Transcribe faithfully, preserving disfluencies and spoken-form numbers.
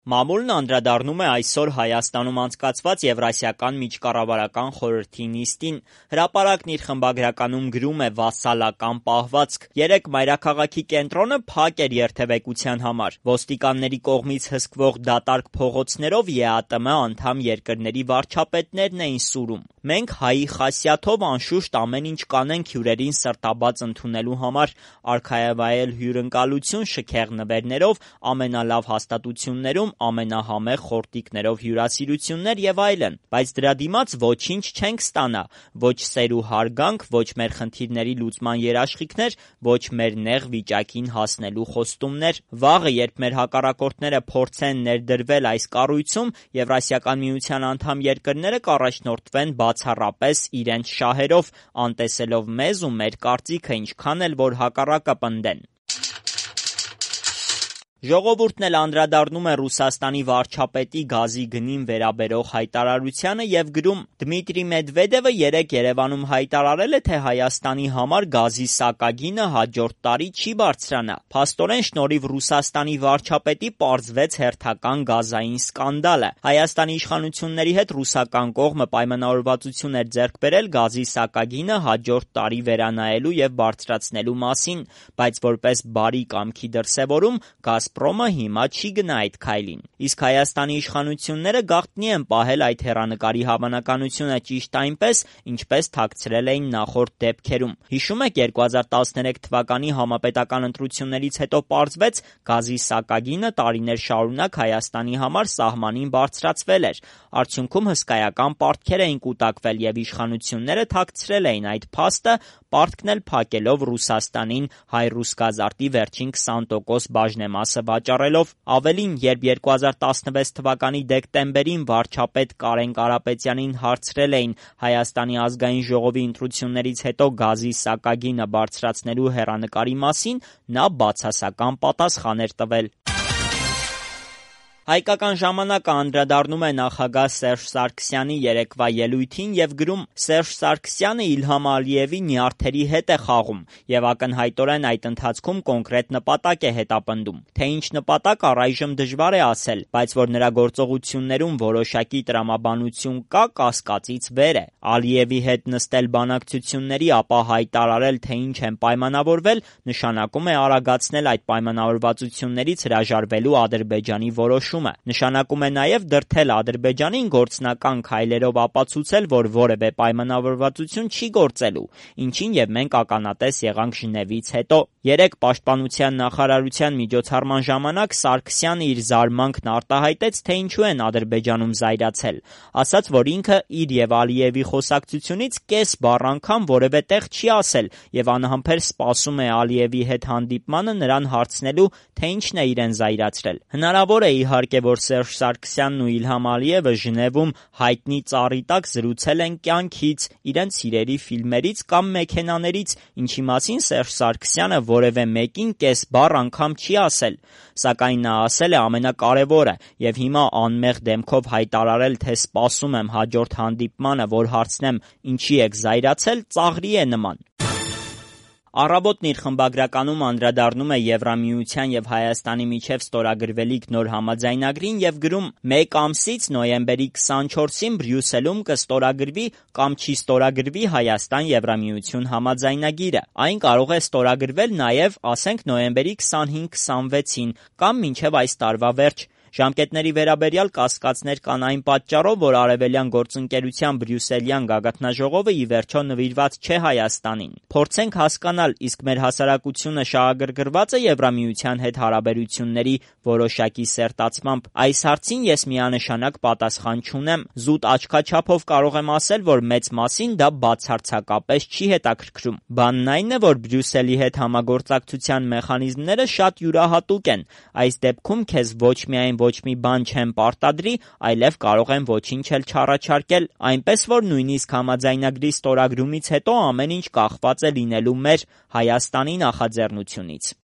Մամուլն անդրադառնում է այսօր Հայաստանում անցկացված Եվրասիական միջկառավարական խորհրդի նիստին։ Հրապարակն իր խմբագրականում գրում է «Վասալական պահվածք»։ Երեկ մայրաքաղաքի կենտրոնը փակ էր երթևեկության համար։ Ոստիկանների կողմից հսկվող դատարկ փողոցներով ԵԱՏՄ անդամ երկրների վարչապետներն էին սուրում։ Մենք հայի խասյաթով անշուշտ ամեն ինչ կանենք հյուրերին սրտաբաց ընդունելու համար, արքայավայել հյուրընկալություն շքեղ նվերներով, ամենալավ հաստատություններում ամենահամեղ խորտիկներով հյուրասիրություններ եւ այլն, բայց դրա դիմաց ոչինչ չենք ստանա, ոչ սեր ու հարգանք, ոչ մեր խնդիրների լուծման երաշխիքներ, ոչ մեր նեղ վիճակին հասնելու խոստումներ։ Վաղը, երբ մեր հակառակորդները փորձեն ներդրվել այս կառույցում, Եվրասիական միության անդամ երկրները կառաջնորդվեն բացառապես իրենց շահերով, անտեսելով մեզ ու մեր կարծիքը, ինչքան էլ որ հակառակը պնդեն։ Ժողովուրդն էլ անդրադառնում է Ռուսաստանի վարչապետի գազի գնին վերաբերող հայտարարությանը եւ գրում. Դմիտրի Մեդվեդևը երեկ Երևանում հայտարարել է, թե Հայաստանի համար գազի սակագինը հաջորդ տարի չի բարձրանա։ Փաստորեն շնորհիվ Ռուսաստանի վարչապետի պարզվեց հերթական գազային սկանդալը։ Հայաստանի իշխանությունների հետ ռուսական կողմը պայմանավորվածություն էր ձեռք բերել գազի սակագինը հաջորդ տարի վերանայելու եւ բարձրացնելու մասին, բայց որպես բարի կամքի դրսեւորում Գազպրոմը հիմա չի գնա այդ քայլին։ Իսկ Հայաստանի իշխանությունները գաղտնի են պահել այդ հեռանկարի հավանականությունը ճիշտ այնպես, ինչպես թաքցրել էին նախորդ դեպքերում։ Հիշում եք երկու հազար տասներեք թվականի համապետական ընտրություններից հետո պարզվեց գազի սակագինը տարիներ շարունակ Հայաստանի համար սահմանին բարձրացվել էր։ Արդյունքում հսկայական պարտքեր էին կուտակվել եւ իշխանությունները թաքցրել էին այդ փաստը, պարտքն էլ փակելով Ռուսաստանին հայ-ռուսգազարտի վերջին քսան տոկոս բաժնեմասը վաճառելով։ Ավելին, երբ երկու հազար տասնվեց թվականի դեկտեմբերին վարչապետ Կարեն Կարապետյանին հարցրել էին Հայաստանի ազգային ժողովի ընտրություններից հետո գազի սակագինը բարձրացնելու հեռանկարի մասին, նա բացասական պատասխան էր տվել։ Հայկական ժամանակը անդրադառնում է նախագահ Սերժ Սարգսյանի երեկվա ելույթին եւ գրում. Սերժ Սարգսյանը Իլհամ Ալիևի նյարդերի հետ է խաղում եւ ակնհայտորեն այդ ընթացքում կոնկրետ նպատակ է հետապնդում։ Թե ինչ նպատակ առայժմ դժվար է ասել, բայց որ նրա գործողություններում որոշակի տրամաբանություն կա, կասկածից վեր է։ Ալիևի հետ նստել բանակցությունների, ապա հայտարարել, թե ինչ են պայմանավորվել, նշանակում է արագացնել այդ պայմանավորվածություններից հրաժարվելու Ադրբեջանի որոշումը։ Նշանակում է նաև դրդել Ադրբեջանին գործնական քայլերով ապացուցել, որ որևէ պայմանավորվածություն չի գործելու, ինչին եւ մենք ականատես եղանք Ժնևից հետո։ Երեկ Պաշտպանության նախարարության միջոցառման ժամանակ Սարգսյանը իր զարմանքն արտահայտեց, թե ինչու են Ադրբեջանում զայրացել։ Ասաց, որ ինքը իր եւ Ալիևի խոսակցությունից կես բառ անգամ որևէ տեղ չի ասել եւ անհամբեր սպասում է Ալիևի հետ հանդիպմանը նրան հարցնելու, թե ինչն է իրեն զայրացրել։ Հնարավոր է իհարկե, որ Սերժ Սարգսյանն ու Իլհամ Ալիևը Ժնևում հայտնի ծառի տակ զրուցել են կյանքից, իրենց սիրելի ֆիլմերից կամ մեքենաներից, ինչի մասին Սերժ Սարգսյանը որևէ մեկին կես բառ անգամ չի ասել։ Սակայն նա ասել է ամենակարևորը եւ հիմա անմեղ դեմքով հայտարարել, թե սպասում եմ հաջորդ հանդիպմանը, որ հարցնեմ ինչի եք զայրացել, ծաղրի է նման։ Առավոտն իր խմբագրականում անդրադառնում է Եվրամիության եւ Հայաստանի միջև ստորագրվելիք նոր համաձայնագրին եւ գրում. «Մեկ ամսից նոյեմբերի քսանչորսին Բրյուսելում կստորագրվի կամ չի ստորագրվի Հայաստան-Եվրամիություն համաձայնագիրը։ Այն կարող է ստորագրվել նաեւ, ասենք, նոյեմբերի քսանհինգ քսանվեցին կամ մինչեւ այս տարվա վերջ։ Ժամկետների վերաբերյալ կասկածներ կան այն պատճառով, որ Արևելյան գործընկերության Բրյուսելյան գագաթնաժողովը ի վերջո նվիրված չէ Հայաստանին։ Փորձենք հասկանալ, իսկ մեր հասարակությունը շահագրգռված է Եվրամիության հետ հարաբերությունների որոշակի սերտացմամբ։ Այս հարցին ես միանշանակ պատասխան չունեմ։ Զուտ աչքաչափով կարող եմ ասել, որ մեծ մասին դա բացարձակապես չի հետաքրքրում։ Բանն այն է, որ Բրյուսելի հետ համագործակցության մեխանիզմները շատ յուրահատուկ են։ Այս դեպքում քեզ ոչ միայն ոչ մի բան չեն պարտադրի, այլև կարող են ոչինչ էլ չառաջարկել, այնպես որ նույնիսկ համաձայնագրի ստորագրումից հետո ամեն ինչ կախված է լինելու մեր Հայաստանի նախաձեռնությունից։